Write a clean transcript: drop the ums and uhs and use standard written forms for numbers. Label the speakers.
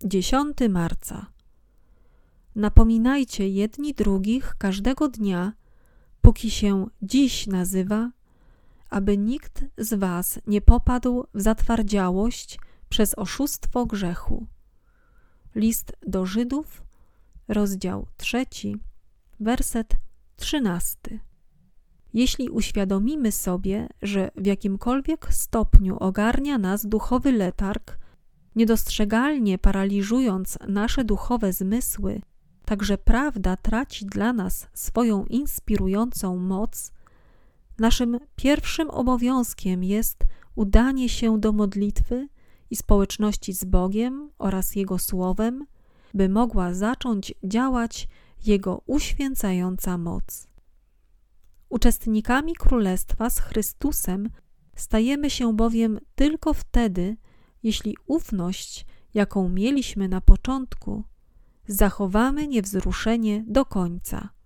Speaker 1: 10 marca. Napominajcie jedni drugich każdego dnia, póki się dziś nazywa, aby nikt z was nie popadł w zatwardziałość przez oszustwo grzechu. List do Żydów, rozdział 3, werset 13. Jeśli uświadomimy sobie, że w jakimkolwiek stopniu ogarnia nas duchowy letarg, niedostrzegalnie paraliżując nasze duchowe zmysły, także prawda traci dla nas swoją inspirującą moc, naszym pierwszym obowiązkiem jest udanie się do modlitwy i społeczności z Bogiem oraz Jego Słowem, by mogła zacząć działać Jego uświęcająca moc. Uczestnikami Królestwa z Chrystusem stajemy się bowiem tylko wtedy, jeśli ufność, jaką mieliśmy na początku, zachowamy niewzruszenie do końca.